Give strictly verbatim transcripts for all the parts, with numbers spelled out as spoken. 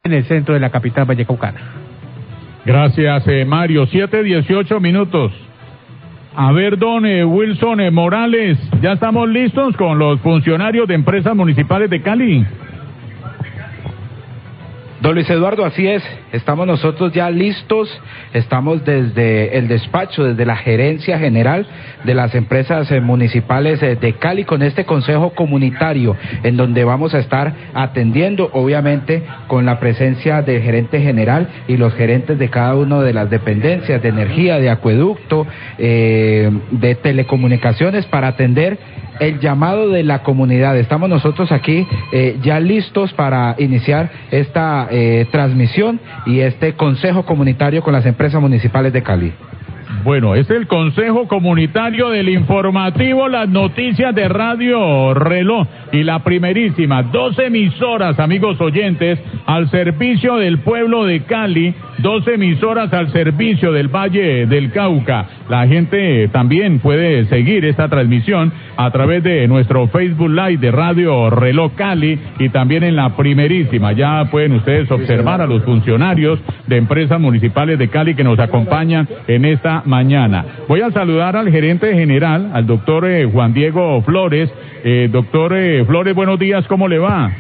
en el centro de la capital vallecaucana. Gracias, eh, Mario. siete dieciocho minutos. A ver, don eh, Wilson eh, Morales, ¿ya estamos listos con los funcionarios de empresas municipales de Cali? Don Luis Eduardo, así es, estamos nosotros ya listos, estamos desde el despacho, desde la gerencia general de las empresas eh, municipales eh, de Cali con este consejo comunitario en donde vamos a estar atendiendo, obviamente con la presencia del gerente general y los gerentes de cada una de las dependencias de energía, de acueducto, eh, de telecomunicaciones para atender el llamado de la comunidad. Estamos nosotros aquí eh, ya listos para iniciar esta eh, transmisión y este consejo comunitario con las empresas municipales de Cali. Bueno, es el Consejo Comunitario del Informativo, las noticias de Radio Reloj y la primerísima, dos emisoras, amigos oyentes, al servicio del pueblo de Cali, dos emisoras al servicio del Valle del Cauca. La gente también puede seguir esta transmisión a través de nuestro Facebook Live de Radio Reloj Cali y también en la primerísima. Ya pueden ustedes observar a los funcionarios de empresas municipales de Cali que nos acompañan en esta mañana. Voy a saludar al gerente general, al doctor eh, Juan Diego Flores. Eh, doctor eh, Flores, buenos días, ¿cómo le va?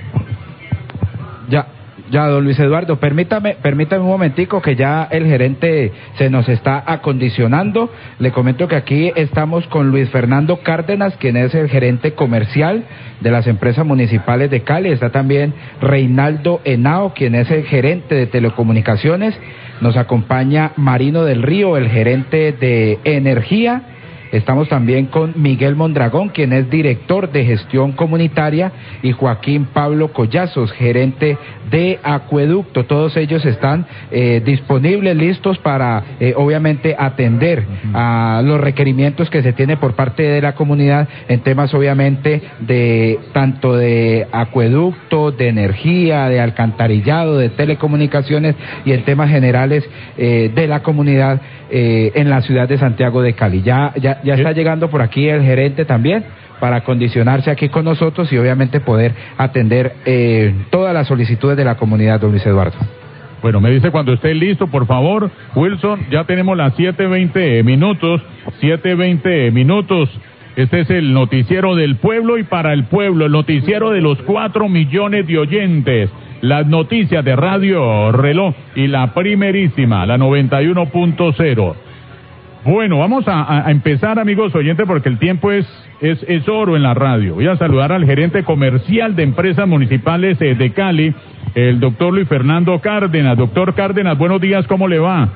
Ya, ya, don Luis Eduardo, permítame, permítame un momentico que ya el gerente se nos está acondicionando. Le comento que aquí estamos con Luis Fernando Cárdenas, quien es el gerente comercial de las empresas municipales de Cali. Está también Reinaldo Henao, quien es el gerente de telecomunicaciones. Nos acompaña Marino del Río, el gerente de energía. Estamos también con Miguel Mondragón, quien es director de gestión comunitaria, y Joaquín Pablo Collazos, gerente de acueducto. Todos ellos están eh, disponibles, listos para, eh, obviamente, atender a los requerimientos que se tiene por parte de la comunidad en temas, obviamente, de tanto de acueducto, de energía, de alcantarillado, de telecomunicaciones y en temas generales eh, de la comunidad eh, en la ciudad de Santiago de Cali. Ya, ya Ya está llegando por aquí el gerente también para acondicionarse aquí con nosotros y obviamente poder atender eh, todas las solicitudes de la comunidad, don Luis Eduardo. Bueno, me dice cuando esté listo, por favor, Wilson. Ya tenemos las siete veinte minutos, siete veinte minutos. Este es el noticiero del pueblo y para el pueblo, el noticiero de los cuatro millones de oyentes. Las noticias de Radio Reloj y la primerísima, la noventa y uno punto cero. Bueno, vamos a, a empezar, amigos oyentes, porque el tiempo es, es, es oro en la radio. Voy a saludar al gerente comercial de empresas municipales eh, de Cali, el doctor Luis Fernando Cárdenas. Doctor Cárdenas, buenos días, ¿cómo le va?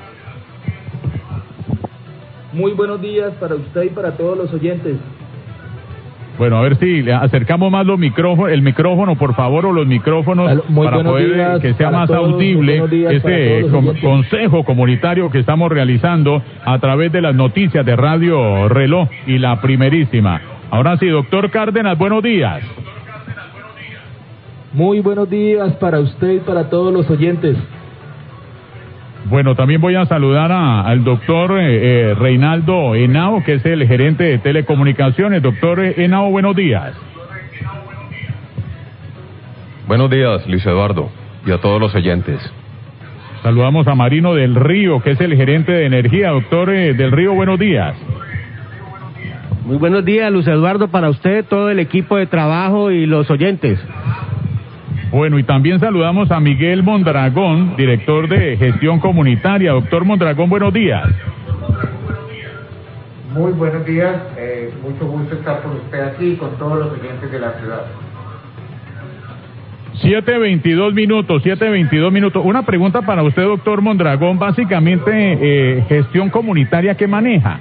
Muy buenos días para usted y para todos los oyentes. Bueno, a ver si le acercamos más los micrófonos, el micrófono, por favor, o los micrófonos muy para poder días que sea más todos, audible este com consejo comunitario que estamos realizando a través de las noticias de Radio Reloj y la primerísima. Ahora sí, doctor Cárdenas, buenos días. Muy buenos días para usted y para todos los oyentes. Bueno, también voy a saludar a, al doctor eh, eh, Reinaldo Henao, que es el gerente de telecomunicaciones. Doctor Henao, buenos días. Buenos días, Luis Eduardo, y a todos los oyentes. Saludamos a Marino del Río, que es el gerente de energía. Doctor eh, del Río, buenos días. Muy buenos días, Luis Eduardo, para usted, todo el equipo de trabajo y los oyentes. Bueno, y también saludamos a Miguel Mondragón, director de gestión comunitaria. Doctor Mondragón, buenos días. Muy buenos días, eh, mucho gusto estar con usted aquí y con todos los oyentes de la ciudad. siete veintidós minutos, siete veintidós minutos. Una pregunta para usted, doctor Mondragón. Básicamente, eh, gestión comunitaria, ¿qué maneja?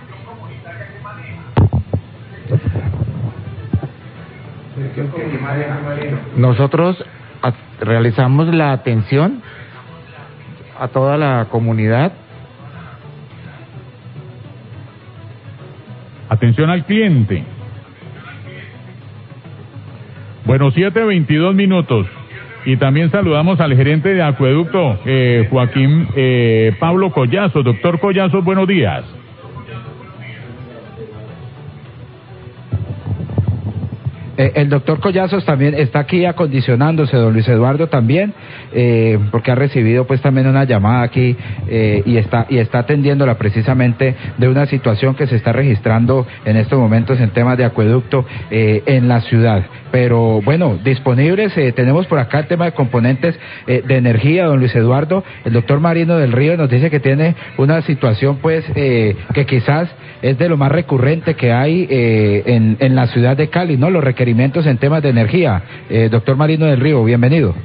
Nosotros realizamos la atención a toda la comunidad. Atención al cliente. Bueno, siete veintidós minutos. Y también saludamos al gerente de acueducto, eh, Joaquín eh, Pablo Collazos. Doctor Collazos, buenos días. Eh, el doctor Collazos también está aquí acondicionándose, don Luis Eduardo también, eh, porque ha recibido pues también una llamada aquí eh, y está y está atendiéndola precisamente de una situación que se está registrando en estos momentos en temas de acueducto eh, en la ciudad. Pero bueno, disponibles, eh, tenemos por acá el tema de componentes eh, de energía, don Luis Eduardo. El doctor Marino del Río nos dice que tiene una situación pues eh, que quizás es de lo más recurrente que hay eh, en, en la ciudad de Cali, ¿no? Los requerimientos en temas de energía. Eh, doctor Marino del Río, bienvenido.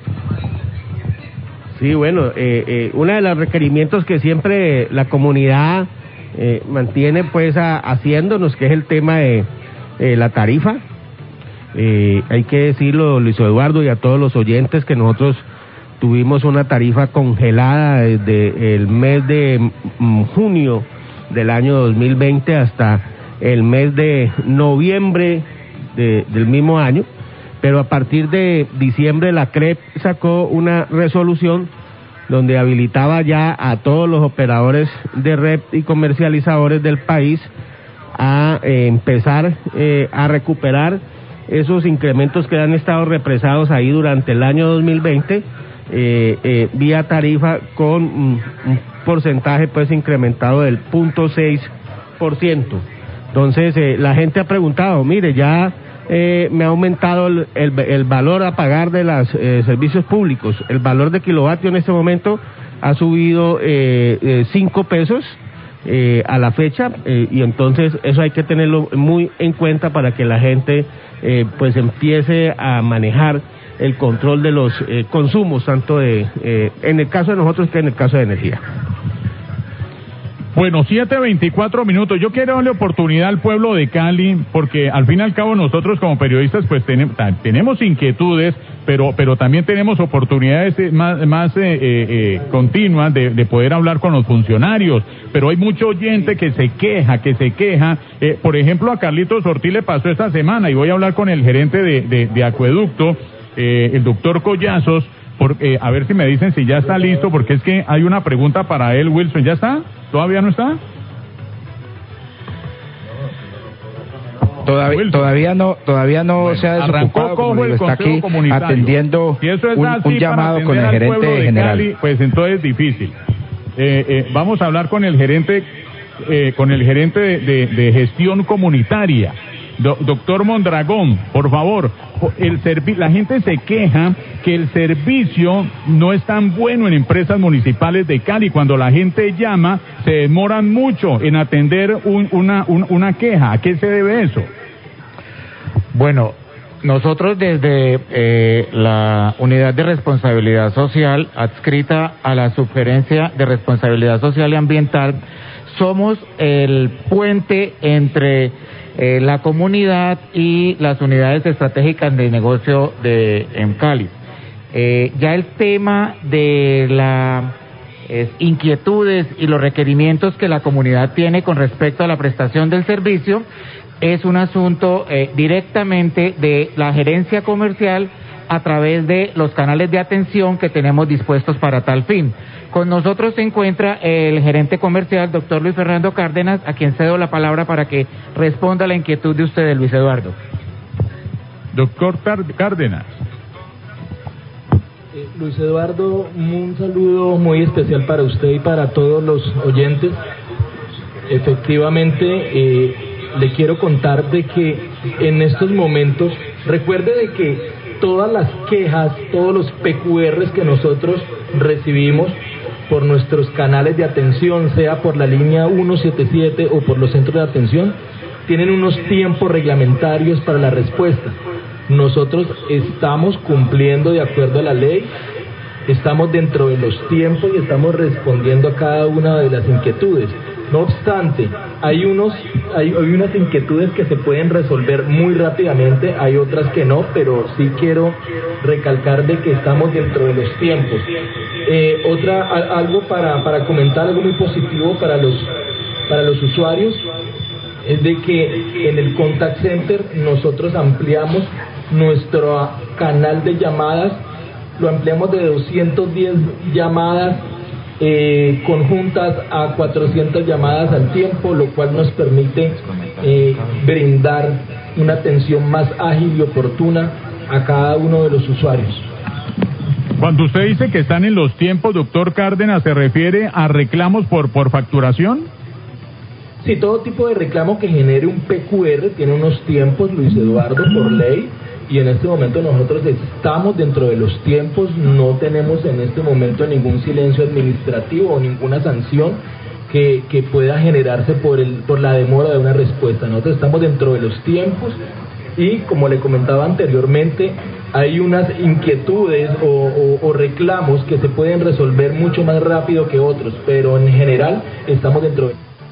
Sí, bueno, eh, eh, uno de los requerimientos que siempre la comunidad eh, mantiene pues a, haciéndonos, que es el tema de eh, la tarifa. Eh, hay que decirlo, Luis Eduardo, y a todos los oyentes, que nosotros tuvimos una tarifa congelada desde el mes de mm, junio del año dos mil veinte hasta el mes de noviembre de, del mismo año, pero a partir de diciembre la C R E P sacó una resolución donde habilitaba ya a todos los operadores de red y comercializadores del país a eh, empezar eh, a recuperar esos incrementos que han estado represados ahí durante el año dos mil veinte, eh, eh, vía tarifa con mm, un porcentaje pues incrementado del cero punto seis por ciento. Entonces eh, la gente ha preguntado, mire, ya eh, me ha aumentado el, el, el valor a pagar de los eh, servicios públicos, el valor de kilovatio en este momento ha subido eh, eh, cinco pesos eh, a la fecha, eh, y entonces eso hay que tenerlo muy en cuenta para que la gente eh, pues empiece a manejar el control de los eh, consumos, tanto de eh, en el caso de nosotros que en el caso de energía. Bueno, siete veinticuatro minutos. Yo quiero darle oportunidad al pueblo de Cali, porque al fin y al cabo nosotros como periodistas pues tenemos, tenemos inquietudes, pero pero también tenemos oportunidades más, más eh, eh, continuas de, de poder hablar con los funcionarios. Pero hay mucho oyente que se queja, que se queja. Eh, por ejemplo, a Carlitos Ortiz le pasó esta semana, y voy a hablar con el gerente de, de, de Acueducto, eh, el doctor Collazos, por, eh, a ver si me dicen si ya está listo, porque es que hay una pregunta para él. Wilson, ¿ya está? ¿Todavía no está? Todavía, todavía no, todavía no bueno, se ha desocupado, como digo, está aquí atendiendo si eso es un, así, un llamado con el gerente de general. Cali, pues entonces es difícil. Eh, eh, vamos a hablar con el gerente, eh, con el gerente de, de, de gestión comunitaria. Do, doctor Mondragón, por favor, el servi- la gente se queja que el servicio no es tan bueno en empresas municipales de Cali. Cuando la gente llama, se demoran mucho en atender un, una, un, una queja. ¿A qué se debe eso? Bueno, nosotros desde eh, la Unidad de Responsabilidad Social, adscrita a la Subgerencia de Responsabilidad Social y Ambiental, somos el puente entre eh, la comunidad y las unidades estratégicas de negocio de en Cali. Eh, ya el tema de las eh, inquietudes y los requerimientos que la comunidad tiene con respecto a la prestación del servicio es un asunto eh, directamente de la gerencia comercial a través de los canales de atención que tenemos dispuestos para tal fin. Con nosotros se encuentra el gerente comercial, doctor Luis Fernando Cárdenas, a quien cedo la palabra para que responda a la inquietud de usted, Luis Eduardo. Doctor Cárdenas. Eh, Luis Eduardo, un saludo muy especial para usted y para todos los oyentes. Efectivamente, eh, le quiero contar de que en estos momentos, recuerde de que todas las quejas, todos los P Q Rs que nosotros recibimos por nuestros canales de atención, sea por la línea ciento setenta y siete o por los centros de atención, tienen unos tiempos reglamentarios para la respuesta. Nosotros estamos cumpliendo de acuerdo a la ley, estamos dentro de los tiempos y estamos respondiendo a cada una de las inquietudes. No obstante, hay unos, hay, hay unas inquietudes que se pueden resolver muy rápidamente, hay otras que no, pero sí quiero recalcar de que estamos dentro de los tiempos. Eh, otra, a, algo para, para comentar, algo muy positivo para los, para los usuarios, es de que en el Contact Center nosotros ampliamos nuestro canal de llamadas, lo ampliamos de doscientas diez llamadas Eh, conjuntas a cuatrocientas llamadas al tiempo, lo cual nos permite eh, brindar una atención más ágil y oportuna a cada uno de los usuarios. Cuando usted dice que están en los tiempos, doctor Cárdenas, ¿se refiere a reclamos por, por facturación? Sí, todo tipo de reclamo que genere un P Q R tiene unos tiempos, Luis Eduardo, por ley, y en este momento nosotros estamos dentro de los tiempos, no tenemos en este momento ningún silencio administrativo o ninguna sanción que, que pueda generarse por, el, por la demora de una respuesta. Nosotros estamos dentro de los tiempos y, como le comentaba anteriormente, hay unas inquietudes o, o, o reclamos que se pueden resolver mucho más rápido que otros, pero en general estamos dentro de...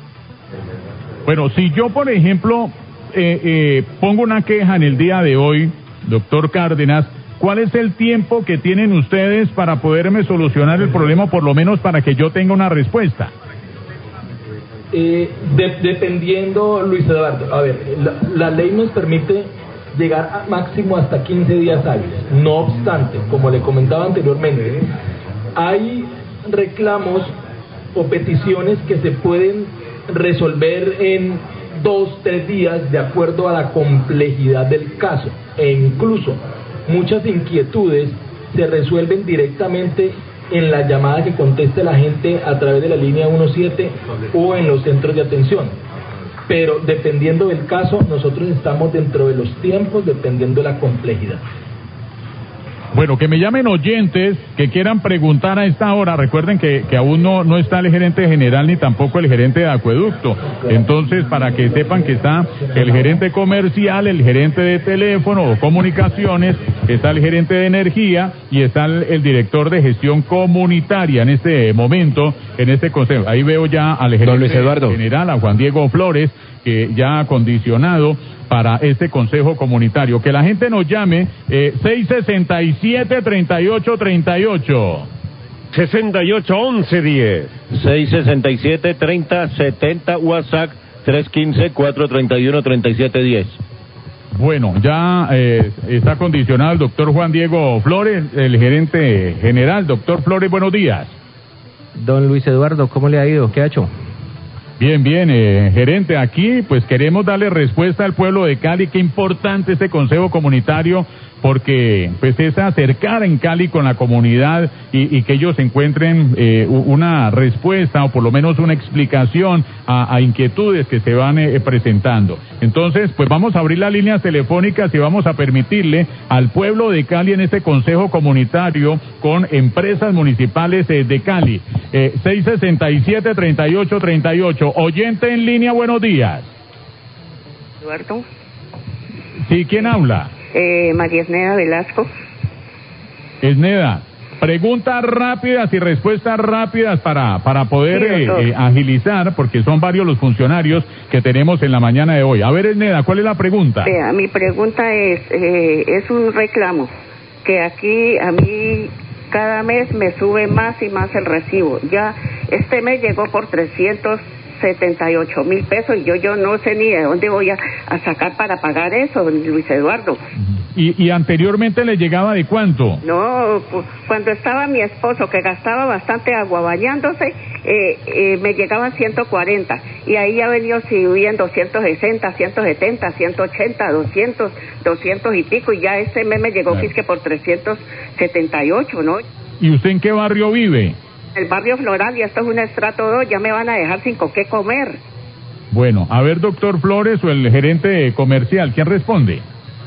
Bueno, si yo, por ejemplo, eh, eh, pongo una queja en el día de hoy, doctor Cárdenas, ¿cuál es el tiempo que tienen ustedes para poderme solucionar el problema, por lo menos para que yo tenga una respuesta? Eh, de, dependiendo, Luis Eduardo, a ver, la, la ley nos permite llegar a máximo hasta quince días hábiles. No obstante, como le comentaba anteriormente, hay reclamos o peticiones que se pueden resolver en dos, tres días de acuerdo a la complejidad del caso, e incluso muchas inquietudes se resuelven directamente en la llamada que conteste la gente a través de la línea diecisiete o en los centros de atención. Pero dependiendo del caso, nosotros estamos dentro de los tiempos, dependiendo de la complejidad. Bueno, que me llamen oyentes que quieran preguntar a esta hora. Recuerden que, que aún no, no está el gerente general ni tampoco el gerente de acueducto. Entonces, para que sepan que está el gerente comercial, el gerente de teléfono o comunicaciones, está el gerente de energía y está el, el director de gestión comunitaria en este momento, en este consejo. Ahí veo ya al gerente Luis Eduardo. general, a Juan Diego Flores, que ya ha acondicionado para este consejo comunitario. Que la gente nos llame, eh, seis sesenta y siete, treinta y ocho, treinta y ocho. sesenta y ocho, once, diez. seis sesenta y siete, treinta, setenta, WhatsApp tres uno cinco, cuatro tres uno, tres siete uno cero. Bueno, ya eh, está acondicionado el doctor Juan Diego Flores, el gerente general. Doctor Flores, buenos días. Don Luis Eduardo, ¿cómo le ha ido? ¿Qué ha hecho? Bien, bien, eh, gerente, aquí pues queremos darle respuesta al pueblo de Cali. Qué importante este consejo comunitario, porque pues es acercar en Cali con la comunidad y, y que ellos encuentren eh, una respuesta o por lo menos una explicación a, a inquietudes que se van eh, presentando. Entonces, pues vamos a abrir las líneas telefónicas y vamos a permitirle al pueblo de Cali en este consejo comunitario con empresas municipales eh, de Cali. Eh, seis sesenta y siete, treinta y ocho, treinta y ocho. Oyente en línea, buenos días. Eduardo. Sí, ¿quién habla? Eh, María Esneda Velasco. Esneda, preguntas rápidas y respuestas rápidas para, para poder Sí, eh, eh, agilizar, porque son varios los funcionarios que tenemos en la mañana de hoy. A ver, Esneda, ¿cuál es la pregunta? Vea, mi pregunta es, eh, es un reclamo, que aquí a mí cada mes me sube más y más el recibo. Ya este mes llegó por trescientos setenta y ocho mil pesos y yo yo no sé ni de dónde voy a, a sacar para pagar eso, don Luis Eduardo. ¿Y, y anteriormente le llegaba de cuánto? No, cu- cuando estaba mi esposo, que gastaba bastante agua bañándose, eh, eh, me llegaba ciento cuarenta y ahí ha venido subiendo ciento sesenta, ciento setenta, ciento ochenta, doscientos, doscientos y pico, y ya este mes me llegó Claro. que es que por trescientos setenta y ocho, ¿no? ¿Y usted en qué barrio vive? El barrio Floral, y esto es un estrato dos, ya me van a dejar sin con qué comer. Bueno, a ver, doctor Flores o el gerente comercial, ¿quién responde?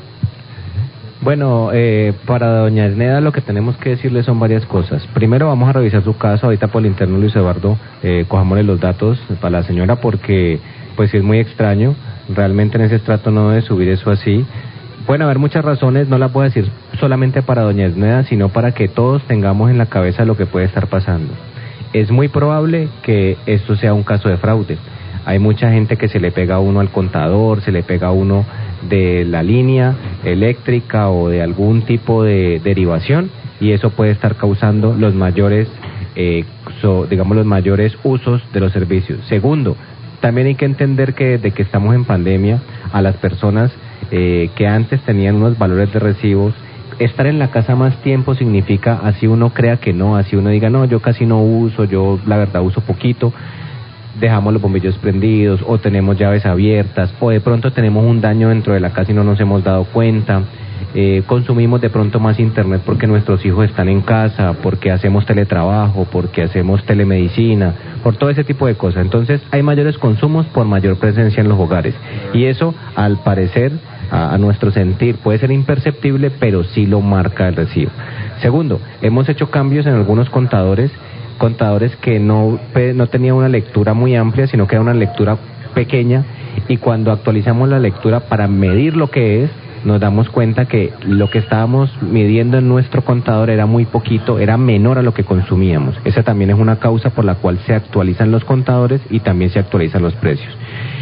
Bueno, eh, para doña Esneda lo que tenemos que decirle son varias cosas. Primero vamos a revisar su caso, ahorita por el interno Luis Eduardo, eh, cojámosle los datos para la señora porque pues sí es muy extraño, realmente en ese estrato no debe subir eso así. Pueden haber muchas razones, no las voy a decir solamente para doña Esneda, sino para que todos tengamos en la cabeza lo que puede estar pasando. Es muy probable que esto sea un caso de fraude. Hay mucha gente que se le pega a uno al contador, se le pega a uno de la línea eléctrica o de algún tipo de derivación, y eso puede estar causando los mayores, eh, so, digamos, los mayores usos de los servicios. Segundo, también hay que entender que desde que estamos en pandemia, a las personas eh, que antes tenían unos valores de recibos, estar en la casa más tiempo significa, así uno crea que no, así uno diga, no, yo casi no uso, yo la verdad uso poquito, dejamos los bombillos prendidos, o tenemos llaves abiertas, o de pronto tenemos un daño dentro de la casa y no nos hemos dado cuenta. Eh, consumimos de pronto más internet porque nuestros hijos están en casa, porque hacemos teletrabajo, porque hacemos telemedicina, por todo ese tipo de cosas. Entonces hay mayores consumos por mayor presencia en los hogares, y eso al parecer, a, a nuestro sentir, puede ser imperceptible, pero sí lo marca el recibo. Segundo, hemos hecho cambios en algunos contadores, contadores que no, no tenían una lectura muy amplia, sino que era una lectura pequeña, y cuando actualizamos la lectura para medir lo que es, nos damos cuenta que lo que estábamos midiendo en nuestro contador era muy poquito, era menor a lo que consumíamos. Esa también es una causa por la cual se actualizan los contadores y también se actualizan los precios.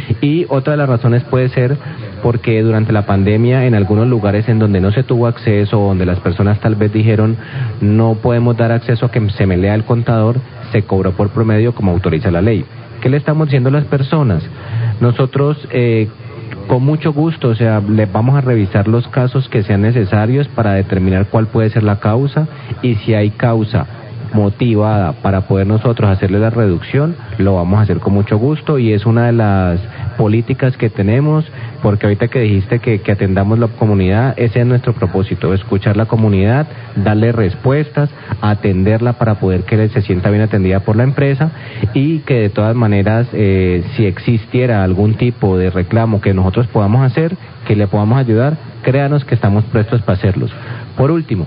Y otra de las razones puede ser porque durante la pandemia, en algunos lugares en donde no se tuvo acceso, donde las personas tal vez dijeron no podemos dar acceso a que se me lea el contador, se cobró por promedio como autoriza la ley. ¿Qué le estamos diciendo a las personas? Nosotros eh, con mucho gusto, o sea, les vamos a revisar los casos que sean necesarios para determinar cuál puede ser la causa, y si hay causa motivada para poder nosotros hacerle la reducción, lo vamos a hacer con mucho gusto, y es una de las políticas que tenemos, porque ahorita que dijiste que, que atendamos la comunidad, ese es nuestro propósito, escuchar la comunidad, darle respuestas, atenderla para poder que se sienta bien atendida por la empresa, y que de todas maneras, eh, si existiera algún tipo de reclamo que nosotros podamos hacer, que le podamos ayudar, créanos que estamos prestos para hacerlos. Por último,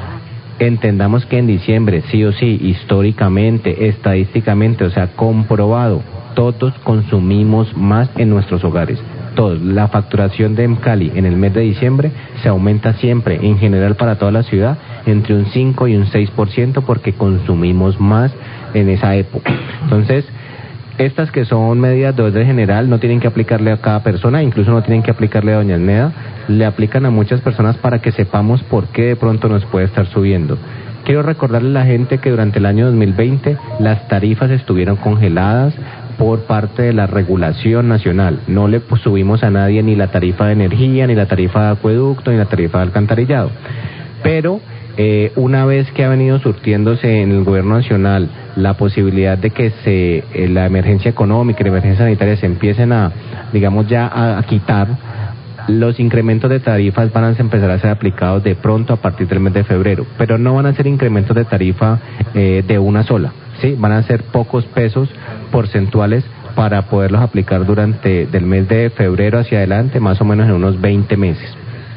entendamos que en diciembre, sí o sí, históricamente, estadísticamente, o sea, comprobado, todos consumimos más en nuestros hogares. Todos. La facturación de Emcali en el mes de diciembre se aumenta siempre, en general para toda la ciudad, entre un cinco y un seis por ciento, porque consumimos más en esa época. Entonces, estas que son medidas de orden general no tienen que aplicarle a cada persona, incluso no tienen que aplicarle a doña Almeda, le aplican a muchas personas para que sepamos por qué de pronto nos puede estar subiendo. Quiero recordarle a la gente que durante el año dos mil veinte las tarifas estuvieron congeladas por parte de la regulación nacional. No le subimos a nadie ni la tarifa de energía, ni la tarifa de acueducto, ni la tarifa de alcantarillado. Pero Eh, una vez que ha venido surtiéndose en el gobierno nacional la posibilidad de que se eh, la emergencia económica y la emergencia sanitaria se empiecen a, digamos ya a, a quitar, los incrementos de tarifas van a empezar a ser aplicados de pronto a partir del mes de febrero, pero no van a ser incrementos de tarifa eh, de una sola, ¿sí? Van a ser pocos pesos porcentuales para poderlos aplicar durante del mes de febrero hacia adelante, más o menos en unos veinte meses.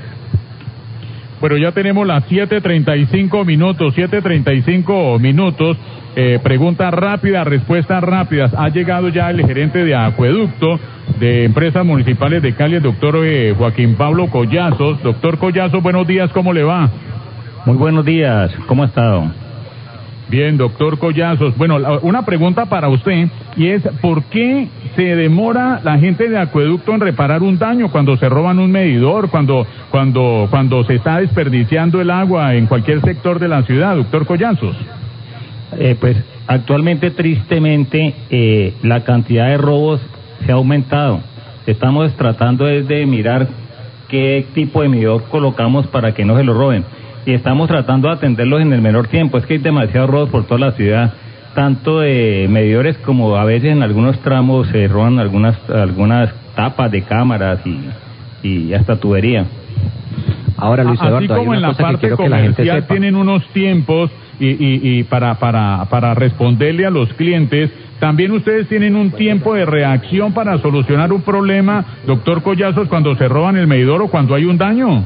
Bueno, ya tenemos las siete treinta y cinco minutos, siete treinta y cinco minutos, eh, preguntas rápidas, respuestas rápidas. Ha llegado ya el gerente de acueducto de Empresas Municipales de Cali, el doctor eh, Joaquín Pablo Collazos. Doctor Collazos, buenos días, ¿cómo le va? Muy buenos días, ¿cómo ha estado? Bien, doctor Collazos. Bueno, una pregunta para usted, y es, ¿por qué se demora la gente de acueducto en reparar un daño cuando se roban un medidor, cuando cuando cuando se está desperdiciando el agua en cualquier sector de la ciudad, doctor Collazos? Eh, pues actualmente, tristemente, eh, la cantidad de robos se ha aumentado. Estamos tratando de mirar qué tipo de medidor colocamos para que no se lo roben. Y estamos tratando de atenderlos en el menor tiempo. Es que hay demasiados robos por toda la ciudad, tanto de medidores como a veces en algunos tramos se roban algunas algunas tapas de cámaras y, y hasta tubería. Ahora, Luis Eduardo, así como en la parte comercial tienen unos tiempos y, y, y para, para, para responderle a los clientes, también ustedes tienen un tiempo de reacción para solucionar un problema, doctor Collazos, cuando se roban el medidor o cuando hay un daño.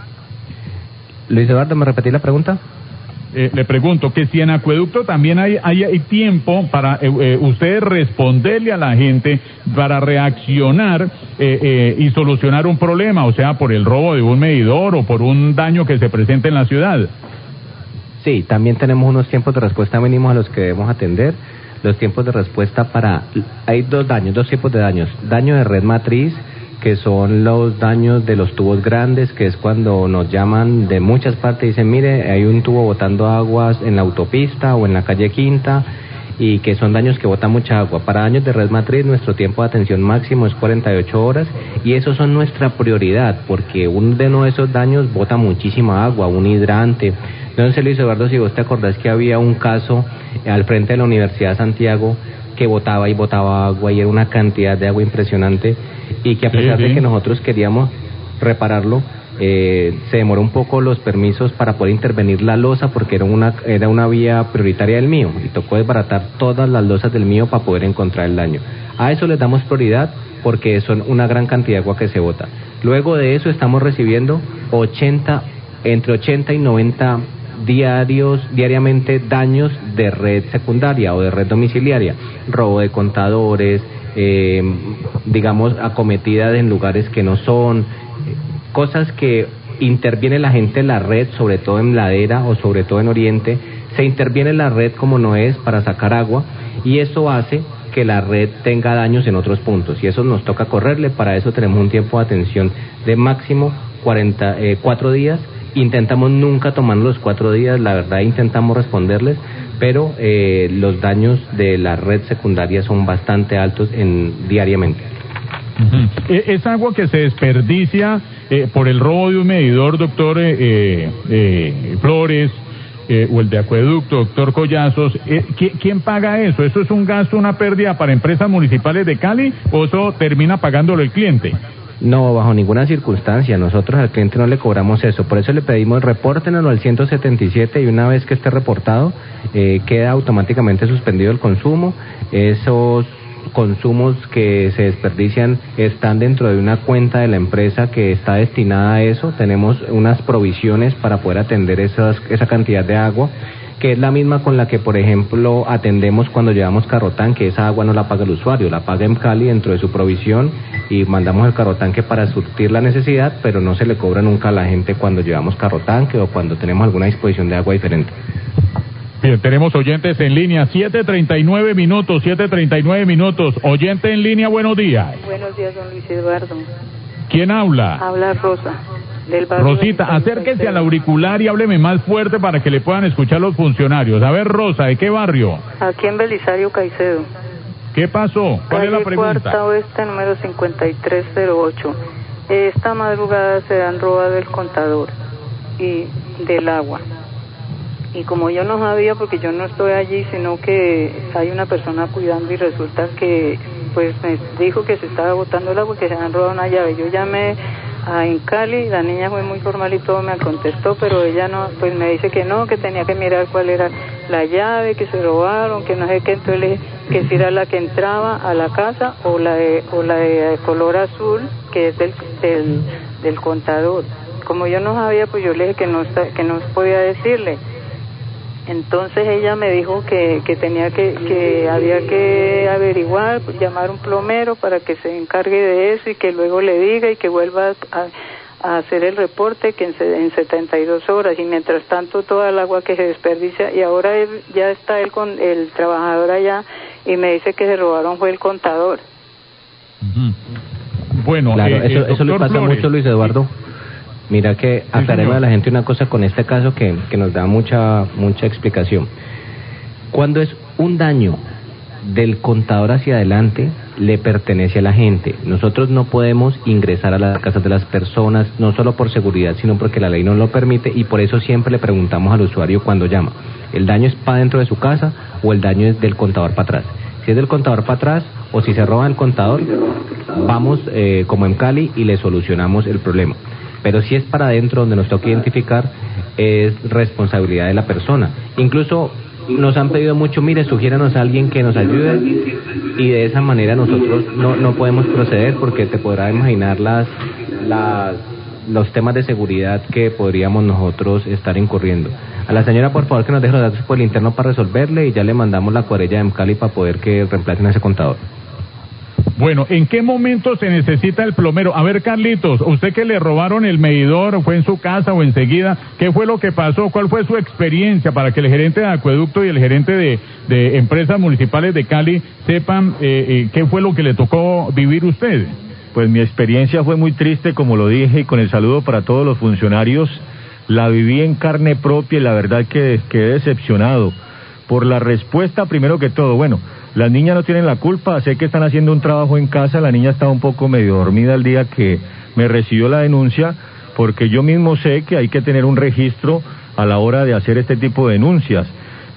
Luis Eduardo, ¿me repetí la pregunta? Eh, le pregunto que si en acueducto también hay, hay, hay tiempo para eh, eh, ustedes responderle a la gente para reaccionar eh, eh, y solucionar un problema, o sea, por el robo de un medidor o por un daño que se presente en la ciudad. Sí, también tenemos unos tiempos de respuesta mínimos a los que debemos atender. Los tiempos de respuesta para... Hay dos daños, dos tipos de daños. Daño de red matriz, que son los daños de los tubos grandes, que es cuando nos llaman de muchas partes y dicen, mire, hay un tubo botando aguas en la autopista o en la calle Quinta, y que son daños que botan mucha agua. Para daños de red matriz, nuestro tiempo de atención máximo es cuarenta y ocho horas, y esos son nuestra prioridad, porque uno de uno de esos daños bota muchísima agua, un hidrante. No sé, Luis Eduardo, si vos te acordás que había un caso al frente de la Universidad de Santiago, que botaba y botaba agua y era una cantidad de agua impresionante y que a pesar sí, sí. de que nosotros queríamos repararlo, eh, se demoró un poco los permisos para poder intervenir la losa porque era una era una vía prioritaria del mío y tocó desbaratar todas las losas del mío para poder encontrar el daño. A eso les damos prioridad porque son una gran cantidad de agua que se bota. Luego de eso estamos recibiendo ochenta, entre ochenta y noventa diarios, diariamente daños de red secundaria o de red domiciliaria, robo de contadores, eh, digamos acometidas en lugares que no son, cosas que interviene la gente en la red, sobre todo en Ladera o sobre todo en Oriente, se interviene en la red como no es para sacar agua y eso hace que la red tenga daños en otros puntos y eso nos toca correrle. Para eso tenemos un tiempo de atención de máximo cuarenta, eh, cuatro días. Intentamos nunca tomar los cuatro días, la verdad intentamos responderles, pero eh, los daños de la red secundaria son bastante altos en, diariamente. Uh-huh. Es agua que se desperdicia eh, por el robo de un medidor, doctor eh, eh, Flores, eh, o el de acueducto, doctor Collazos. Eh, ¿Quién paga eso? ¿Eso es un gasto, una pérdida para empresas municipales de Cali o eso termina pagándolo el cliente? No, bajo ninguna circunstancia, nosotros al cliente no le cobramos eso, por eso le pedimos repórtenlo al ciento setenta y siete y una vez que esté reportado, eh, queda automáticamente suspendido el consumo. Esos consumos que se desperdician están dentro de una cuenta de la empresa que está destinada a eso, tenemos unas provisiones para poder atender esas, esa cantidad de agua, que es la misma con la que, por ejemplo, atendemos cuando llevamos carrotanque. Esa agua no la paga el usuario, la paga EMCALI dentro de su provisión y mandamos el carrotanque para surtir la necesidad, pero no se le cobra nunca a la gente cuando llevamos carrotanque o cuando tenemos alguna disposición de agua diferente. Bien, tenemos oyentes en línea, siete treinta y nueve minutos, siete treinta y nueve minutos. Oyente en línea, buenos días. Buenos días, don Luis Eduardo. ¿Quién habla? Habla Rosa. Del Rosita, acérquese al auricular y hábleme más fuerte para que le puedan escuchar los funcionarios. A ver, Rosa, ¿de qué barrio? Aquí en Belisario Caicedo. ¿Qué pasó? ¿Cuál es la pregunta? Cuarta Oeste, número cincuenta y tres cero ocho. Esta madrugada se han robado el contador y del agua. Y como yo no sabía, porque yo no estoy allí, sino que hay una persona cuidando y resulta que pues me dijo que se estaba botando el agua y que se han robado una llave. Yo llamé a en Cali, la niña fue muy formal y todo, me contestó, pero ella no, pues me dice que no, que tenía que mirar cuál era la llave, que se robaron, que no sé qué, entonces le, que si era la que entraba a la casa o la de, o la de color azul, que es del, del, del contador. Como yo no sabía, pues yo le dije que no, que no podía decirle. Entonces ella me dijo que, que tenía que, que había que averiguar, llamar a un plomero para que se encargue de eso y que luego le diga y que vuelva a, a hacer el reporte que en, en setenta y dos horas y mientras tanto toda el agua que se desperdicia y ahora él, ya está el, el trabajador allá y me dice que se robaron fue el contador. Uh-huh. Bueno, claro, eh, eso, eh, eso le pasa Flores. mucho, Luis Eduardo. Mira que aclaremos a la gente una cosa con este caso que, que nos da mucha mucha explicación. Cuando es un daño del contador hacia adelante, le pertenece a la gente. Nosotros no podemos ingresar a las casas de las personas, no solo por seguridad, sino porque la ley no lo permite y por eso siempre le preguntamos al usuario cuando llama. ¿El daño es para dentro de su casa o el daño es del contador para atrás? Si es del contador para atrás o si se roba el contador, vamos eh, como en Cali y le solucionamos el problema. Pero si es para adentro donde nos toca identificar, es responsabilidad de la persona. Incluso nos han pedido mucho, mire, sugiéranos a alguien que nos ayude y de esa manera nosotros no, no podemos proceder porque te podrás imaginar las, las, los temas de seguridad que podríamos nosotros estar incurriendo. A la señora, por favor, que nos deje los datos por el interno para resolverle y ya le mandamos la cuadrilla de EMCALI para poder que reemplacen a ese contador. Bueno, ¿en qué momento se necesita el plomero? A ver, Carlitos, usted que le robaron el medidor, ¿fue en su casa o enseguida? ¿Qué fue lo que pasó? ¿Cuál fue su experiencia para que el gerente de acueducto y el gerente de, de empresas municipales de Cali sepan eh, eh, qué fue lo que le tocó vivir usted? Pues mi experiencia fue muy triste, como lo dije, y con el saludo para todos los funcionarios, la viví en carne propia y la verdad que quedé decepcionado por la respuesta, primero que todo. Bueno, las niñas no tienen la culpa, sé que están haciendo un trabajo en casa, la niña estaba un poco medio dormida el día que me recibió la denuncia, porque yo mismo sé que hay que tener un registro a la hora de hacer este tipo de denuncias.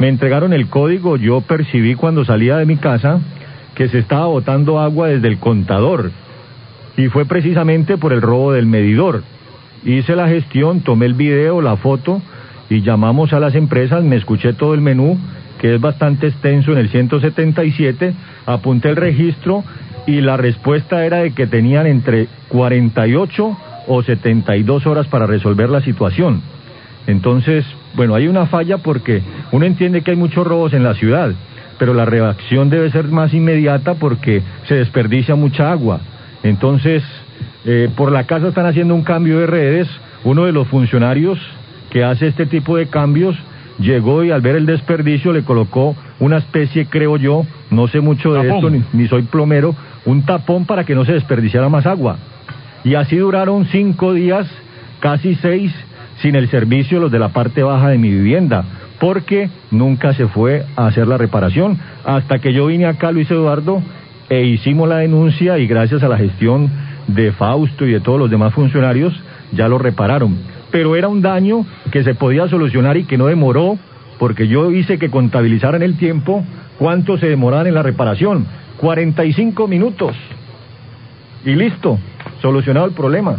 me entregaron el código, yo percibí cuando salía de mi casa que se estaba botando agua desde el contador, y fue precisamente por el robo del medidor. Hice la gestión, tomé el video, la foto, y llamamos a las empresas, me escuché todo el menú, que es bastante extenso en el ciento setenta y siete, apunté el registro, y la respuesta era de que tenían entre cuarenta y ocho o setenta y dos horas para resolver la situación. Entonces, bueno, hay una falla porque uno entiende que hay muchos robos en la ciudad, pero la reacción debe ser más inmediata porque se desperdicia mucha agua. Entonces, eh, por la casa están haciendo un cambio de redes. Uno de los funcionarios que hace este tipo de cambios llegó y al ver el desperdicio le colocó una especie, creo yo, no sé mucho de esto, ni, ni soy plomero, un tapón para que no se desperdiciara más agua. Y así duraron cinco días, casi seis, sin el servicio los de la parte baja de mi vivienda, porque nunca se fue a hacer la reparación, hasta que yo vine acá, Luis Eduardo, e hicimos la denuncia, y gracias a la gestión de Fausto y de todos los demás funcionarios, ya lo repararon. Pero era un daño que se podía solucionar y que no demoró, porque yo hice que contabilizaran el tiempo, cuánto se demoraban en la reparación, cuarenta y cinco minutos, y listo, solucionado el problema.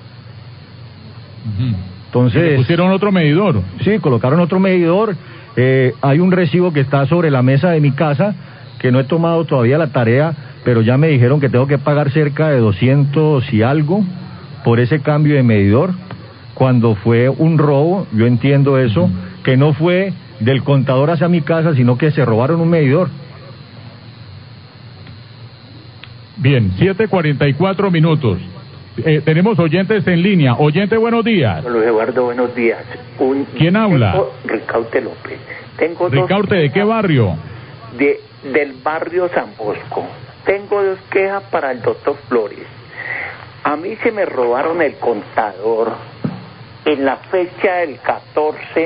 Entonces, ¿le pusieron otro medidor? Sí, colocaron otro medidor. Eh, hay un recibo que está sobre la mesa de mi casa, que no he tomado todavía la tarea, pero ya me dijeron que tengo que pagar cerca de doscientos y algo por ese cambio de medidor, cuando fue un robo. Yo entiendo eso, que no fue del contador hacia mi casa, sino que se robaron un medidor. Bien, siete cuarenta y cuatro minutos. Eh, tenemos oyentes en línea. Oyente, buenos días. Luis Eduardo, buenos días. Un, ¿Quién habla? Tengo, Ricaute López. Tengo Ricaute, ¿de qué barrio? De, del barrio San Bosco. Tengo dos quejas para el doctor Flores. A mí se me robaron el contador en la fecha del catorce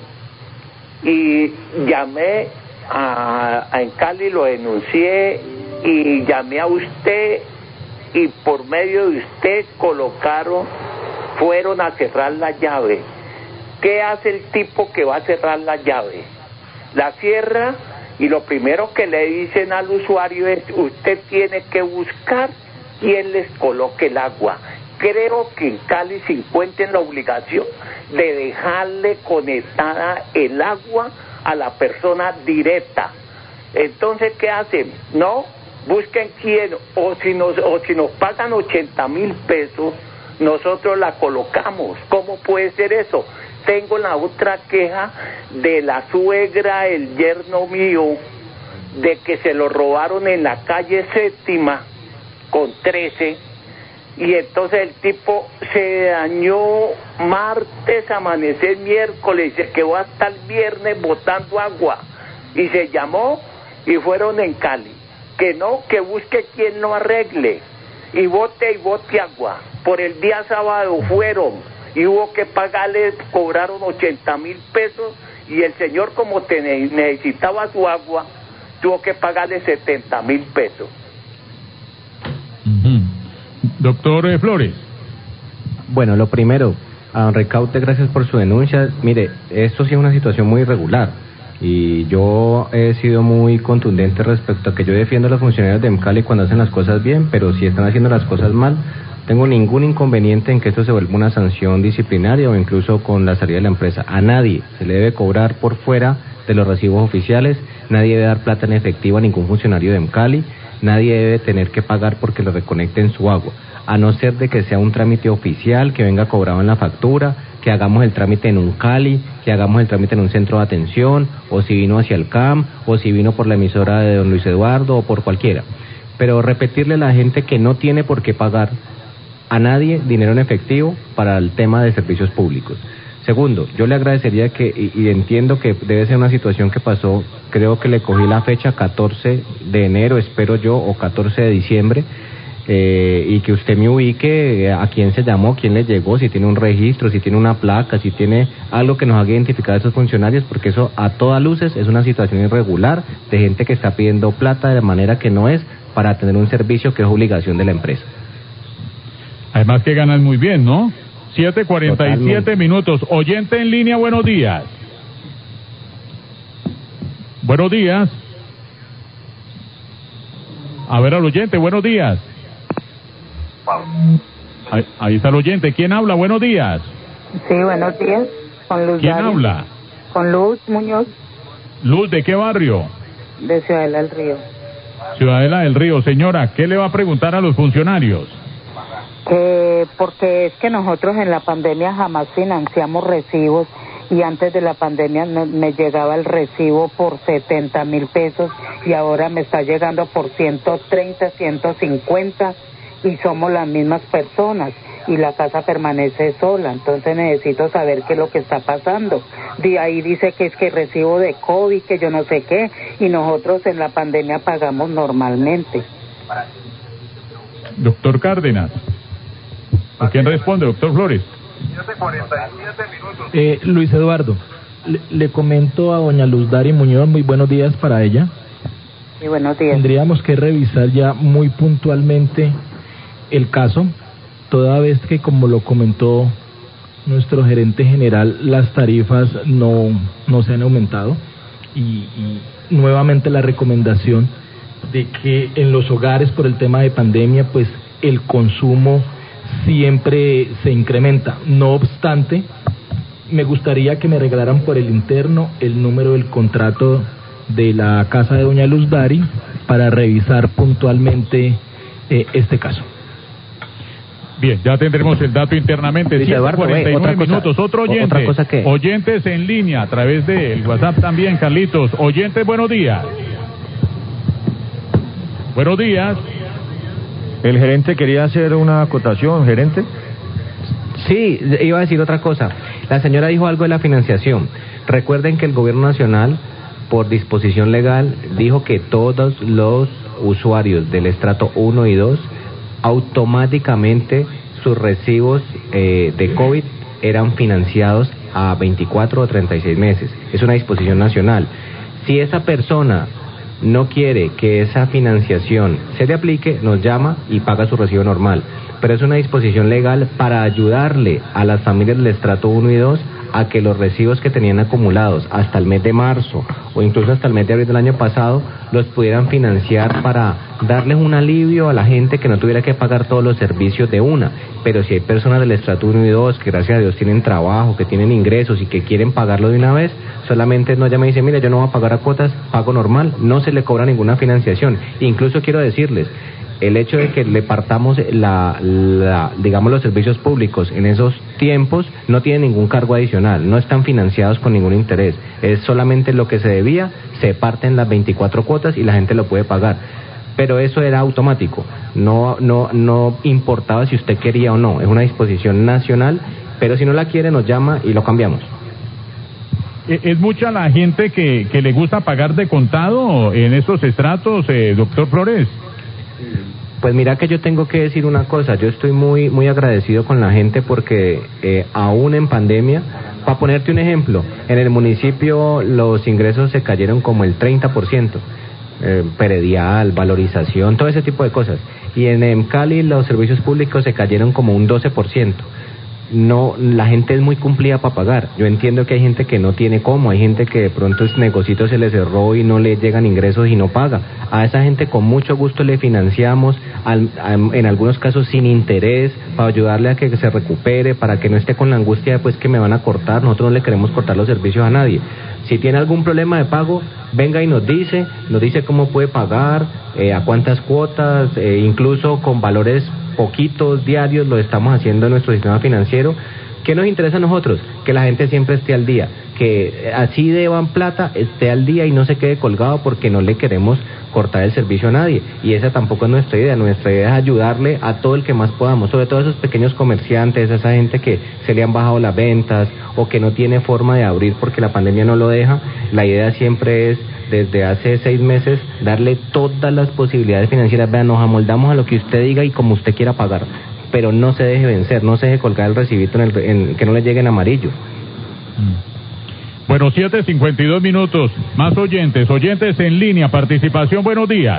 y llamé a, a en Cali, lo denuncié y llamé a usted, y por medio de usted colocaron, fueron a cerrar la llave. ¿Qué hace el tipo que va a cerrar la llave? La cierra, y lo primero que le dicen al usuario es: usted tiene que buscar quien les coloque el agua. Creo que en Cali se encuentra en la obligación de dejarle conectada el agua a la persona directa. Entonces, ¿qué hacen? No, busquen quién, o si nos, o si nos pagan ochenta mil pesos, nosotros la colocamos. ¿Cómo puede ser eso? Tengo la otra queja de la suegra, el yerno mío, de que se lo robaron en la calle Séptima con trece, y entonces el tipo se dañó martes, amanecer miércoles, y se quedó hasta el viernes botando agua, y se llamó y fueron en Cali. Que no, que busque quien lo arregle, y bote y bote agua. Por el día sábado fueron y hubo que pagarle, cobraron ochenta mil pesos, y el señor, como te necesitaba su agua, tuvo que pagarle setenta mil pesos. Uh-huh. Doctor eh, Flores. Bueno, lo primero, a don Ricaute, gracias por su denuncia. Mire, esto sí es una situación muy irregular, y yo he sido muy contundente respecto a que yo defiendo a los funcionarios de EMCALI cuando hacen las cosas bien, pero si están haciendo las cosas mal, tengo ningún inconveniente en que esto se vuelva una sanción disciplinaria o incluso con la salida de la empresa. A nadie se le debe cobrar por fuera de los recibos oficiales, nadie debe dar plata en efectivo a ningún funcionario de EMCALI, nadie debe tener que pagar porque le reconecten su agua, a no ser de que sea un trámite oficial, que venga cobrado en la factura, que hagamos el trámite en un Cali, que hagamos el trámite en un centro de atención, o si vino hacia el C A M, o si vino por la emisora de don Luis Eduardo, o por cualquiera. Pero repetirle a la gente que no tiene por qué pagar a nadie dinero en efectivo para el tema de servicios públicos. Segundo, yo le agradecería que, y, y entiendo que debe ser una situación que pasó, creo que le cogí la fecha catorce de enero, espero yo, o catorce de diciembre, eh, y que usted me ubique a quién se llamó, quién le llegó, si tiene un registro, si tiene una placa, si tiene algo que nos haga identificar a esos funcionarios, porque eso a todas luces es una situación irregular de gente que está pidiendo plata de manera que no es para tener un servicio que es obligación de la empresa. Además que ganan muy bien, ¿no? siete cuarenta y siete minutos. Oyente en línea, buenos días. Buenos días. A ver al oyente, buenos días. Ahí, ahí está el oyente. ¿Quién habla? Buenos días. Sí, buenos días. Con Luz. ¿Quién Dari. habla? Con Luz Muñoz, Luz, ¿de qué barrio? de Ciudadela del Río. Ciudadela del Río. Señora, ¿qué le va a preguntar a los funcionarios? Que porque es que nosotros en la pandemia jamás financiamos recibos y antes de la pandemia no, me llegaba el recibo por setenta mil pesos y ahora me está llegando por ciento treinta, ciento cincuenta y somos las mismas personas y la casa permanece sola, entonces necesito saber qué es lo que está pasando. De ahí dice que es que recibo de COVID, que yo no sé qué, y nosotros en la pandemia pagamos normalmente. Doctor Cárdenas. ¿A quién responde, doctor Flores? Eh, Luis Eduardo, le, le comento a doña Luz Dari Muñoz, muy buenos días para ella. Sí, buenos días. Tendríamos que revisar ya muy puntualmente el caso, toda vez que, como lo comentó nuestro gerente general, las tarifas no, no se han aumentado y, y nuevamente la recomendación de que en los hogares por el tema de pandemia pues el consumo siempre se incrementa. No obstante, me gustaría que me regalaran por el interno el número del contrato de la casa de doña Luz Dari para revisar puntualmente eh, este caso. Bien, ya tendremos el dato internamente. Luis Eduardo, cuarenta y nueve otra cosa- minutos. Otro oyente. otra cosa que- Oyentes en línea a través del WhatsApp también, Carlitos. Oyentes, buenos días. Buenos días. El gerente quería hacer una acotación, gerente. Sí, iba a decir otra cosa. La señora dijo algo de la financiación. Recuerden que el gobierno nacional, por disposición legal, dijo que todos los usuarios del estrato uno y dos, automáticamente sus recibos eh, de COVID eran financiados a veinticuatro o treinta y seis meses. Es una disposición nacional. Si esa persona no quiere que esa financiación se le aplique, nos llama y paga su recibo normal. Pero es una disposición legal para ayudarle a las familias del estrato uno y dos a que los recibos que tenían acumulados hasta el mes de marzo o incluso hasta el mes de abril del año pasado los pudieran financiar para darles un alivio a la gente que no tuviera que pagar todos los servicios de una. Pero si hay personas del estrato uno y dos que gracias a Dios tienen trabajo, que tienen ingresos y que quieren pagarlo de una vez, solamente no llama y dice, mira, yo no voy a pagar a cuotas, pago normal, no se le cobra ninguna financiación. Incluso quiero decirles, el hecho de que le partamos la, la, digamos, los servicios públicos en esos tiempos no tiene ningún cargo adicional, no están financiados con ningún interés, es solamente lo que se debía, se parten las veinticuatro cuotas y la gente lo puede pagar. Pero eso era automático, no, no, no importaba si usted quería o no, es una disposición nacional, pero si no la quiere nos llama y lo cambiamos. ¿Es mucha la gente que, que le gusta pagar de contado en estos estratos, eh, doctor Flores? Pues mira que yo tengo que decir una cosa, yo estoy muy muy agradecido con la gente porque eh, aún en pandemia, para ponerte un ejemplo, en el municipio los ingresos se cayeron como el treinta por ciento, eh, peredial, valorización, todo ese tipo de cosas, y en, en Cali los servicios públicos se cayeron como un doce por ciento. No, la gente es muy cumplida para pagar. Yo entiendo que hay gente que no tiene cómo, hay gente que de pronto el negocito se le cerró y no le llegan ingresos y no paga. A esa gente con mucho gusto le financiamos, al, a, en algunos casos sin interés, para ayudarle a que se recupere, para que no esté con la angustia de pues que me van a cortar. Nosotros no le queremos cortar los servicios a nadie. Si tiene algún problema de pago, venga y nos dice, nos dice cómo puede pagar, eh, a cuántas cuotas, eh, incluso con valores poquitos diarios lo estamos haciendo en nuestro sistema financiero. ¿Qué nos interesa a nosotros? Que la gente siempre esté al día, que así deban plata, esté al día y no se quede colgado porque no le queremos cortar el servicio a nadie. Y esa tampoco es nuestra idea, nuestra idea es ayudarle a todo el que más podamos, sobre todo a esos pequeños comerciantes, a esa gente que se le han bajado las ventas o que no tiene forma de abrir porque la pandemia no lo deja. La idea siempre es, desde hace seis meses, darle todas las posibilidades financieras. Vean, nos amoldamos a lo que usted diga y como usted quiera pagar, pero no se deje vencer, no se deje colgar el recibito en el, en, que no le llegue en amarillo. Bueno, siete cincuenta y dos minutos, más oyentes, oyentes en línea, participación, buenos días.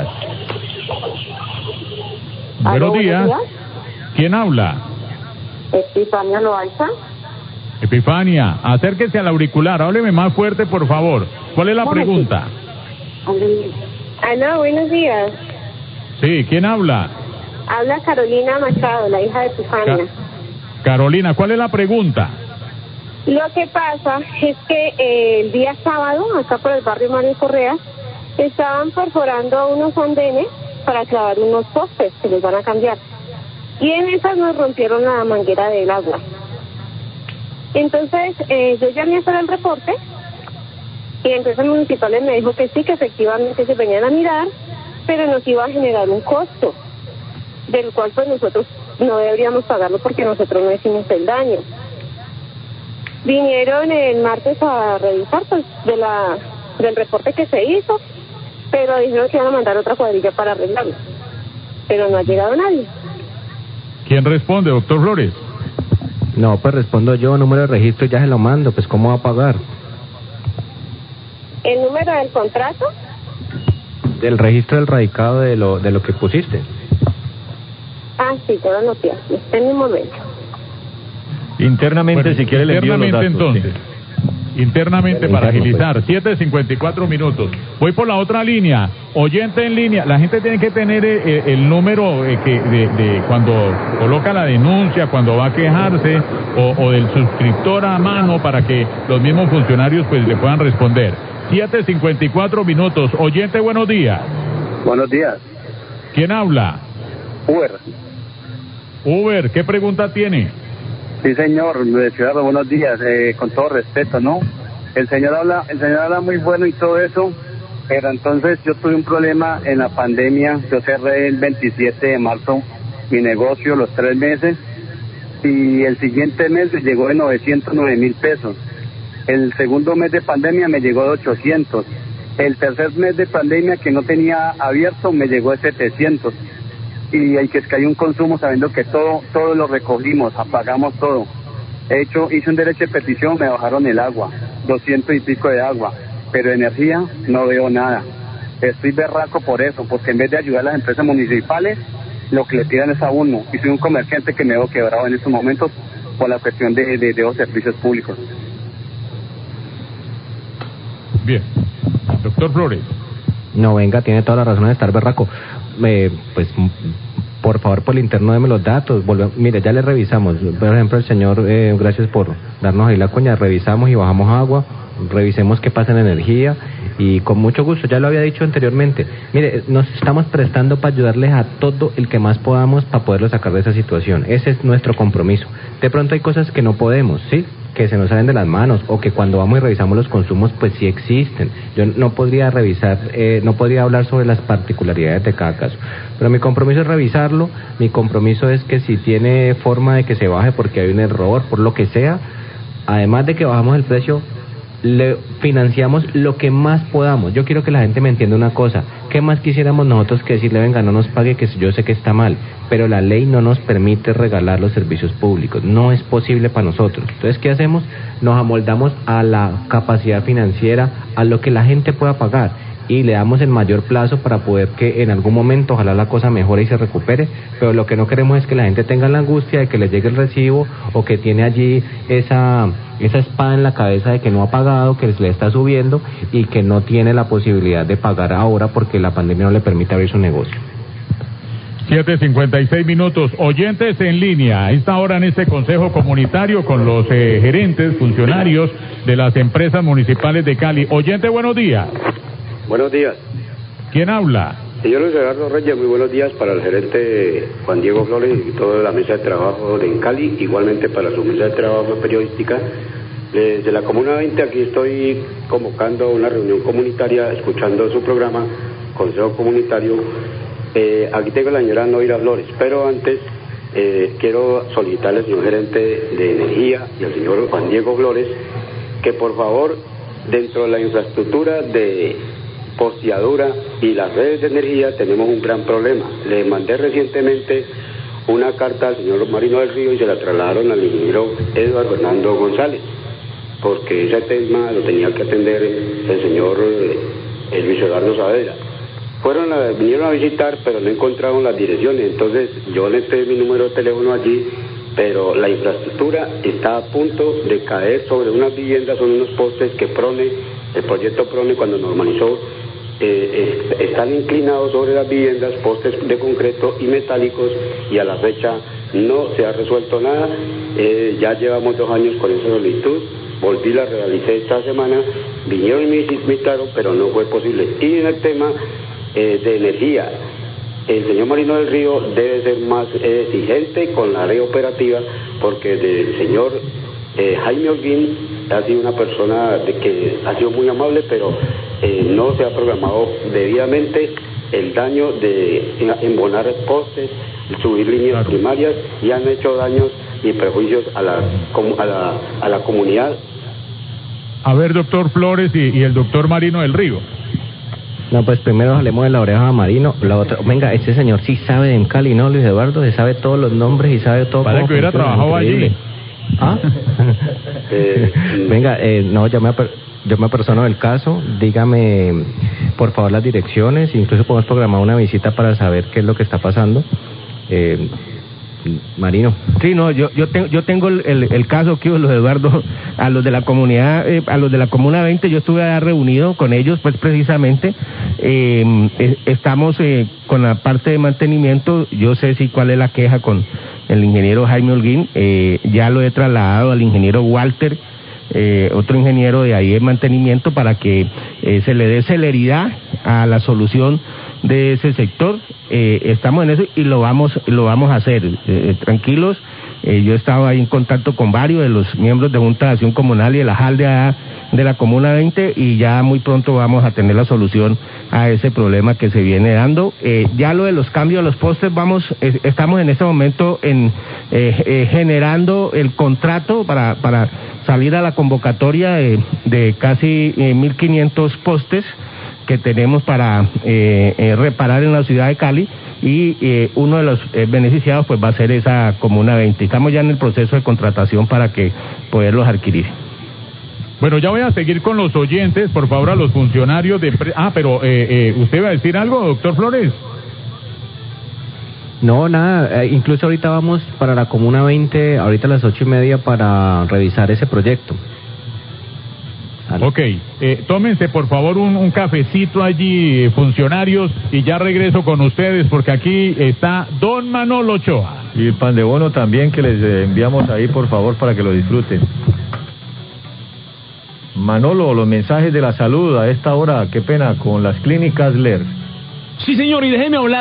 ¿Aló, Buenos días. buenos ¿Quién habla? Epifania Loaiza. Epifania, acérquese al auricular, hábleme más fuerte, por favor. ¿Cuál es la Momentito. pregunta? Aló, buenos días. Sí, ¿quién habla? Habla Carolina Machado, la hija de Tifania. Ca- Carolina, ¿cuál es la pregunta? Lo que pasa es que eh, el día sábado, acá por el barrio Mario Correa, estaban perforando unos andenes para clavar unos postes que les van a cambiar. Y en esas nos rompieron la manguera del agua. Entonces, eh, yo llamé a hacer el reporte y entonces el municipal me dijo que sí, que efectivamente se venían a mirar, pero nos iba a generar un costo, del cual pues nosotros no deberíamos pagarlo porque nosotros no hicimos el daño. Vinieron el martes a revisar pues de la del reporte que se hizo, pero dijeron que iban a mandar otra cuadrilla para arreglarlo, pero no ha llegado nadie. ¿Quién responde, doctor Flores? No, pues respondo yo, número de registro y ya se lo mando, pues ¿cómo va a pagar? ¿El número del contrato? Del registro del radicado de lo de lo que pusiste. Ah, sí, te lo anoté. En un momento. Internamente, Bueno, si quiere, le envío los datos. Internamente, entonces. Sí. Internamente para Interno, agilizar, siete cincuenta y cuatro minutos. Voy por la otra línea, oyente en línea. La gente tiene que tener eh, el número eh, que de, de cuando coloca la denuncia, cuando va a quejarse, o, o del suscriptor a mano para que los mismos funcionarios pues le puedan responder. siete cincuenta y cuatro minutos. Oyente, buenos días. Buenos días. ¿Quién habla? Uber. Uber, ¿qué pregunta tiene? Sí, señor, Luis Eduardo, buenos días, eh, con todo respeto, ¿no? El señor habla, el señor habla muy bueno y todo eso, pero entonces yo tuve un problema en la pandemia. Yo cerré el veintisiete de marzo mi negocio, los tres meses, y el siguiente mes me llegó de novecientos nueve mil pesos. El segundo mes de pandemia me llegó de ochocientos. El tercer mes de pandemia que no tenía abierto me llegó de setecientos. Y hay que es que hay un consumo sabiendo que todo todo lo recogimos, apagamos todo. De hecho, hice un derecho de petición, me bajaron el agua, doscientos y pico de agua, pero energía no veo nada. Estoy berraco por eso, porque en vez de ayudar a las empresas municipales, lo que le tiran es a uno. Y soy un comerciante que me veo quebrado en estos momentos por la cuestión de, de, de los servicios públicos. Bien. Doctor Flores. No, venga, tiene toda la razón de estar berraco. Eh, pues, por favor, por el interno, deme los datos. Volve, mire, ya le revisamos. Por ejemplo, el señor, eh, gracias por darnos ahí la cuña. Revisamos y bajamos agua. Revisemos qué pasa en energía. Y con mucho gusto, ya lo había dicho anteriormente. Mire, nos estamos prestando para ayudarles a todo el que más podamos para poderlo sacar de esa situación. Ese es nuestro compromiso. De pronto hay cosas que no podemos, ¿sí?, que se nos salen de las manos, o que cuando vamos y revisamos los consumos, pues sí existen. Yo no podría revisar, eh, no podría hablar sobre las particularidades de cada caso, pero mi compromiso es revisarlo. Mi compromiso es que si tiene forma de que se baje porque hay un error, por lo que sea, además de que bajamos el precio, le financiamos lo que más podamos. Yo quiero que la gente me entienda una cosa: ¿qué más quisiéramos nosotros que decirle, venga, no nos pague, que yo sé que está mal, pero la ley no nos permite regalar los servicios públicos? No es posible para nosotros. Entonces, ¿qué hacemos? Nos amoldamos a la capacidad financiera, a lo que la gente pueda pagar, y le damos el mayor plazo para poder que en algún momento ojalá la cosa mejore y se recupere. Pero lo que no queremos es que la gente tenga la angustia de que le llegue el recibo, o que tiene allí esa esa espada en la cabeza de que no ha pagado, que le está subiendo y que no tiene la posibilidad de pagar ahora porque la pandemia no le permite abrir su negocio. siete cincuenta y seis minutos. Oyentes en línea, a esta hora en este Consejo Comunitario con los eh, gerentes, funcionarios de las empresas municipales de Cali. Oyente, buenos días. Buenos días. ¿Quién habla? Señor Luis Eduardo Reyes, muy buenos días para el gerente Juan Diego Flores y toda la mesa de trabajo de en Cali, igualmente para su mesa de trabajo periodística. Desde la Comuna veinte aquí estoy convocando una reunión comunitaria, escuchando su programa, Consejo Comunitario. Eh, aquí tengo a la señora Noira Flores, pero antes eh, quiero solicitarle al señor gerente de Energía y al señor Juan Diego Flores que por favor, dentro de la infraestructura de posteadura y las redes de energía tenemos un gran problema. Le mandé recientemente una carta al señor Marino del Río y se la trasladaron al ingeniero Eduardo Fernando González, porque ese tema lo tenía que atender el señor eh, Luis Eduardo Saavedra. Fueron a, vinieron a visitar, pero no encontraron las direcciones. Entonces yo le pedí mi número de teléfono allí, pero la infraestructura está a punto de caer sobre unas viviendas, son unos postes que Prone, el proyecto Prone, cuando normalizó, eh, es- están inclinados sobre las viviendas, postes de concreto y metálicos, y a la fecha no se ha resuelto nada. Eh, ya llevamos dos años con esa solicitud, volví, la realicé esta semana, vinieron y me invitaron, pero no fue posible. Y en el tema eh, de energía, el señor Marino del Río debe ser más eh, exigente con la red operativa, porque el señor eh, Jaime Holguín ha sido una persona de que ha sido muy amable, pero eh, no se ha programado debidamente el daño de embonar postes, subir líneas primarias, y han hecho daños y perjuicios a la, comu- a la, a la comunidad. A ver, doctor Flores y, y el doctor Marino del Río. No, pues primero hablemos de la oreja a Marino. La otra, venga, este señor sí sabe en Cali, ¿no, Luis Eduardo? Se sabe todos los nombres y sabe todo. Parece cómo que hubiera funciona, trabajado increíble. allí. ¿Ah? Venga, eh, no, yo me, aper- yo me apersono del caso. Dígame, por favor, las direcciones. Incluso podemos programar una visita para saber qué es lo que está pasando. Eh, Marino. Sí, no, yo yo tengo yo tengo el, el, el caso que los Eduardo, a los de la comunidad, eh, a los de la Comuna veinte, yo estuve allá reunido con ellos, pues precisamente eh, eh, estamos eh, con la parte de mantenimiento. Yo sé si cuál es la queja con el ingeniero Jaime Holguín, eh, ya lo he trasladado al ingeniero Walter, eh, otro ingeniero de ahí de mantenimiento, para que eh, se le dé celeridad a la solución de ese sector. Eh, estamos en eso y lo vamos lo vamos a hacer, eh, tranquilos. Eh, yo he estado ahí en contacto con varios de los miembros de Junta de Acción Comunal y de la J A L de, a- de la Comuna veinte, y ya muy pronto vamos a tener la solución a ese problema que se viene dando. Eh, ya lo de los cambios de los postes, vamos eh, estamos en este momento en eh, eh, generando el contrato para para salir a la convocatoria de, de casi eh, mil quinientos postes que tenemos para eh, eh, reparar en la ciudad de Cali, y eh, uno de los eh, beneficiados pues va a ser esa Comuna veinte. Estamos ya en el proceso de contratación para que poderlos adquirir. Bueno, ya voy a seguir con los oyentes, por favor, a los funcionarios de... pre- Ah, pero eh, eh, ¿usted va a decir algo, doctor Flores? No, nada, eh, incluso ahorita vamos para la Comuna veinte, ahorita a las ocho y media, para revisar ese proyecto. Ok, eh, tómense por favor un, un cafecito allí, eh, funcionarios, y ya regreso con ustedes, porque aquí está don Manolo Ochoa. Y el pan de bono también, que les eh, enviamos ahí, por favor, para que lo disfruten. Manolo, los mensajes de la salud a esta hora, qué pena, con las clínicas L E R. Sí, señor, y déjeme hablar.